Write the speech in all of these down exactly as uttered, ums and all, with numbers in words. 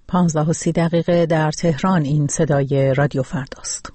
پانزده و سی دقیقه در تهران. این صدای رادیو فرداست.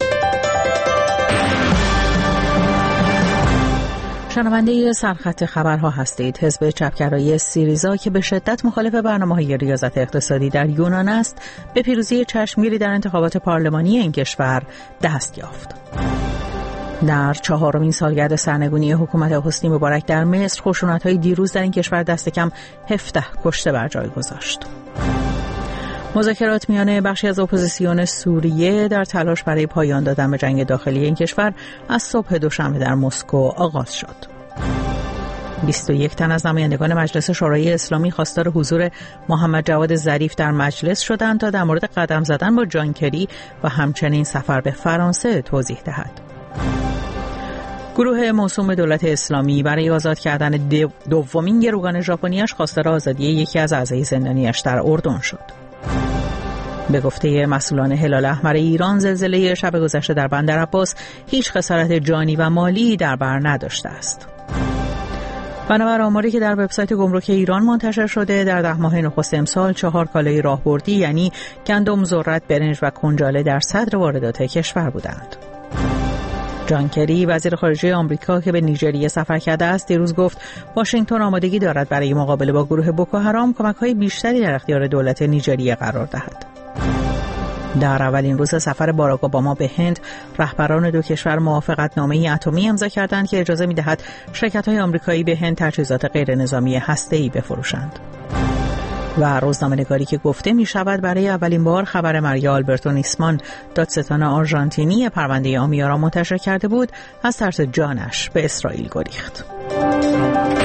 شنونده سرخط خبرها هستید. حزب چپگرایی سیریزا که به شدت مخالف برنامه‌های ریاضت اقتصادی در یونان است، به پیروزی چشمگیری در انتخابات پارلمانی این کشور دست یافت. در چهارمین سالگرد سرنگونی حکومت حسنی مبارک در مصر، خشونت‌های دیروز در این کشور دست کم هفده کشته بر جای گذاشت. مذاکرات میان بخشی از اپوزیسیون سوریه در تلاش برای پایان دادن به جنگ داخلی این کشور از صبح دوشنبه در مسکو آغاز شد. بیست و یک تن از نمایندگان مجلس شورای اسلامی خواستار حضور محمد جواد ظریف در مجلس شدند تا در مورد قدم زدن با جان کری و همچنین سفر به فرانسه توضیح دهد. گروه موسوم دولت اسلامی برای آزاد کردن دومین گروگان ژاپنی‌اش خواستار آزادی یکی از اعضای زندانی‌اش در اردن شد. به گفته مسئولان هلال احمر ایران، زلزله شب گذشته در بندر عباس هیچ خسارت جانی و مالی در بر نداشته است. بنابر آماری که در وبسایت گمرک ایران منتشر شده، در ده ماه نخست امسال چهار کالای راهبردی یعنی گندم، ذرت، برنج و کنجاله در صدر واردات کشور بودند. جان کری، وزیر خارجه آمریکا که به نیجریه سفر کرده است، دیروز گفت واشنگتن آمادگی دارد برای مقابله با گروه بوکوحرام کمک‌های بیشتری در اختیار دولت نیجریه قرار دهد. در اولین روز سفر باراک اوباما به هند، رهبران دو کشور موافقتنامه اتمی امضا کردند که اجازه می‌دهد شرکت‌های آمریکایی به هند تجهیزات غیرنظامی هسته‌ای بفروشند. و روزنامه‌نگاری که گفته می‌شود برای اولین بار خبر ماریا آلبرتو نیسمان، دادستان آرژانتینی پرونده آمیا را منتشر کرده بود، از ترس جانش به اسرائیل گریخت.